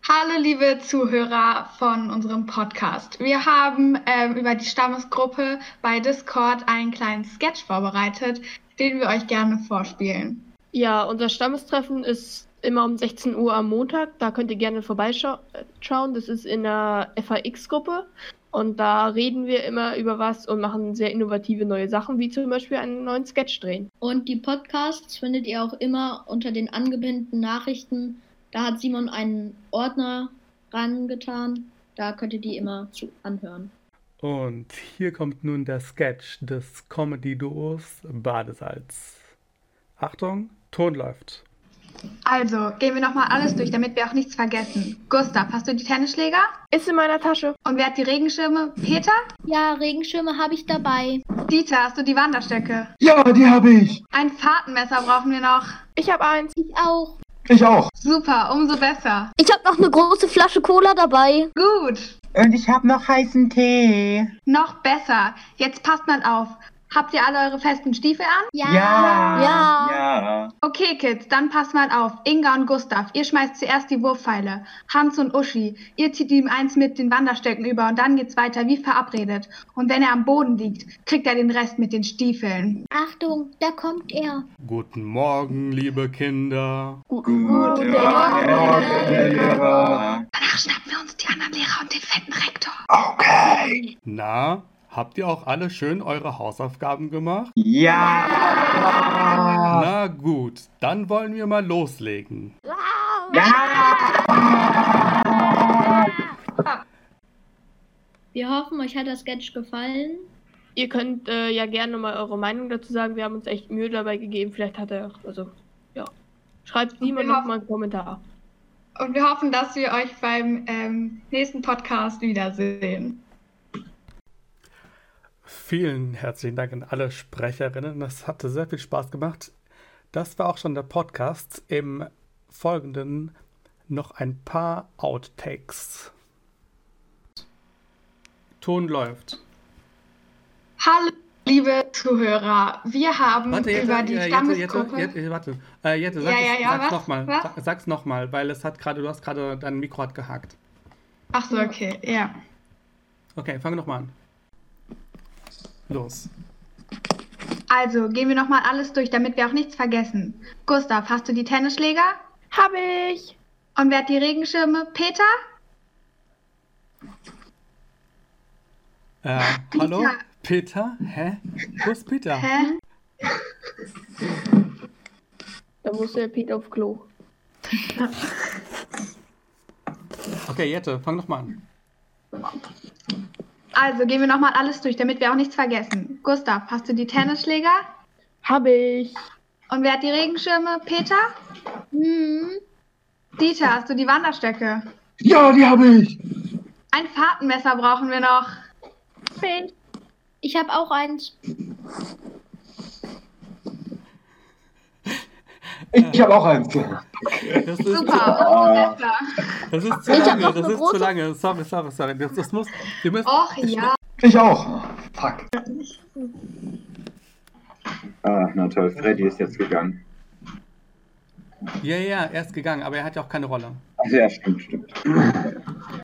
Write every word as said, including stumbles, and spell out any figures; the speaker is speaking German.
Hallo liebe Zuhörer von unserem Podcast. Wir haben ähm, über die Stammesgruppe bei Discord einen kleinen Sketch vorbereitet, den wir euch gerne vorspielen. Ja, unser Stammestreffen ist immer um sechzehn Uhr am Montag. Da könnt ihr gerne vorbeischauen. Das ist in der F A X-Gruppe. Und da reden wir immer über was und machen sehr innovative neue Sachen, wie zum Beispiel einen neuen Sketch drehen. Und die Podcasts findet ihr auch immer unter den angepinnten Nachrichten. Da hat Simon einen Ordner rangetan. Da könnt ihr die immer zu anhören. Und hier kommt nun der Sketch des Comedy-Duos Badesalz. Achtung, Ton läuft. Also, gehen wir nochmal alles durch, damit wir auch nichts vergessen. Gustav, hast du die Tennisschläger? Ist in meiner Tasche. Und wer hat die Regenschirme? Peter? Ja, Regenschirme habe ich dabei. Dieter, hast du die Wanderstöcke? Ja, die habe ich. Ein Fahrtenmesser brauchen wir noch. Ich habe eins. Ich auch. Ich auch. Super, umso besser. Ich habe noch eine große Flasche Cola dabei. Gut. Und ich habe noch heißen Tee. Noch besser. Jetzt passt mal auf. Habt ihr alle eure festen Stiefel an? Ja. Ja. Ja. Ja. Okay, Kids, dann passt mal auf. Inga und Gustav, ihr schmeißt zuerst die Wurfpfeile. Hans und Uschi, ihr zieht ihm eins mit den Wanderstöcken über und dann geht's weiter wie verabredet. Und wenn er am Boden liegt, kriegt er den Rest mit den Stiefeln. Achtung, da kommt er. Guten Morgen, liebe Kinder. Guten Morgen, Herr Lehrer. Danach schnappen wir uns die anderen Lehrer und den fetten Rektor. Okay. Na, habt ihr auch alle schön eure Hausaufgaben gemacht? Ja. Na gut, dann wollen wir mal loslegen. Wir hoffen, euch hat das Sketch gefallen. Ihr könnt äh, ja gerne mal eure Meinung dazu sagen. Wir haben uns echt Mühe dabei gegeben. Vielleicht hat er, also, ja. Schreibt Simon wir noch mal einen Kommentar. Und wir hoffen, dass wir euch beim ähm, nächsten Podcast wiedersehen. Vielen herzlichen Dank an alle Sprecherinnen. Das hatte sehr viel Spaß gemacht. Das war auch schon der Podcast. Im Folgenden noch ein paar Outtakes. Ton läuft. Hallo liebe Zuhörer, wir haben Warte, Jette, über die äh, Jette, Stammesgruppe... Jette, Jette, warte. Äh, Jette, sag, Ja, ja, ja, sag's was? nochmal. Was? Sag, sag's nochmal, weil es hat gerade, du hast gerade, dein Mikro hat gehakt. Ach so, okay, ja. Okay, fangen wir nochmal an. Los. Also, gehen wir nochmal alles durch, damit wir auch nichts vergessen. Gustav, hast du die Tennisschläger? Hab ich. Und wer hat die Regenschirme? Peter? Äh, hallo? Peter? Hä? Wo ist Peter? Hä? Da muss der Peter auf Klo. Okay, Jette, fang nochmal an. Also, gehen wir nochmal alles durch, damit wir auch nichts vergessen. Gustav, hast du die Tennisschläger? Hab ich. Und wer hat die Regenschirme? Peter? Hm. Dieter, hast du die Wanderstöcke? Ja, die habe ich. Ein Fahrtenmesser brauchen wir noch. Ich habe auch eins. Ich habe auch eins. Das ist, Super, umso besser. das ist zu Ich hab lange, noch das eine ist zu große- lange. Sorry, sorry, sorry. Das, das muss, wir müssen, Och ja. Ich auch. Fuck. Ah, na toll, Freddy ist jetzt gegangen. ja, ja, er ist gegangen, aber er hat ja auch keine Rolle. Ach ja, stimmt, stimmt.